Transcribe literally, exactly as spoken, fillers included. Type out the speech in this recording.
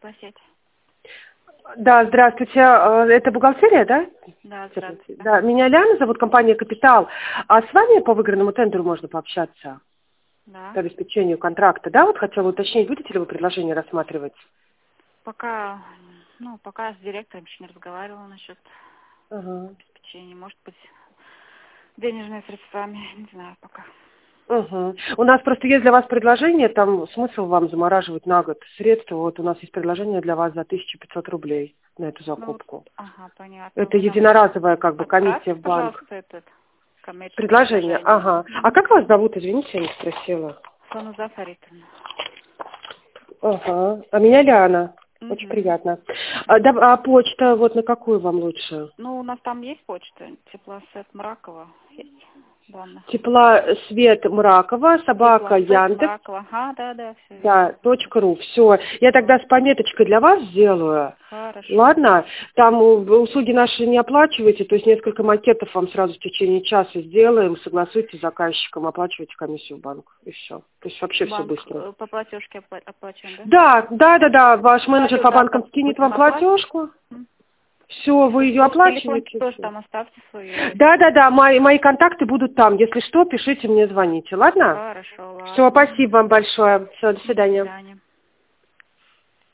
Спасибо. Да, здравствуйте. Это бухгалтерия, да? Да, здравствуйте. Да, меня Ляна зовут, компания «Капитал». А с вами по выигранному тендеру можно пообщаться? Да. По обеспечению контракта, да? Вот хотела уточнить, будете ли вы предложение рассматривать? Пока, ну, пока с директором еще не разговаривала насчет Ага. обеспечения. Может быть, денежными средствами, не знаю пока. Угу. У нас просто есть для вас предложение, там смысл вам замораживать на год средства. Вот у нас есть предложение для вас за тысячу пятьсот рублей на эту Ну, закупку. ага, понятно. Это Вы нам единоразовая как бы комиссия отправьте, в банк. пожалуйста, этот коммерческое Предложение, предложение. ага. А как вас зовут, извините, я не спросила. Фануза Фаритовна. Ага. А меня Ляна. Очень Угу. приятно. А, да, а почта, вот на какую вам лучше? Ну, у нас там есть почта, теплосет Мракова. Есть данных. Тепла свет Мракова, собака Теплосет Яндекс. Мракова. Ага, да, да, все Да, верно. точка ру. Все. Я тогда с пометочкой для вас сделаю. Хорошо. Ладно, там у- услуги наши не оплачиваете, то есть несколько макетов вам сразу в течение часа сделаем, согласуйтесь с заказчиком, оплачивайте комиссию в банк, и все. То есть вообще все Банк быстро. э, по платежке опла- оплачиваем, да? Да, да, да, да, ваш менеджер Свою, по да, банкам скинет вам допустим, оплатим. платежку, все, вы ее Все, телефончик оплачиваете. тоже Всё. там оставьте свою. Да, да, да, мои, мои контакты будут там. Если что, пишите мне, звоните, ладно? Хорошо, Все, ладно. спасибо вам большое. Все, до До свидания. свидания.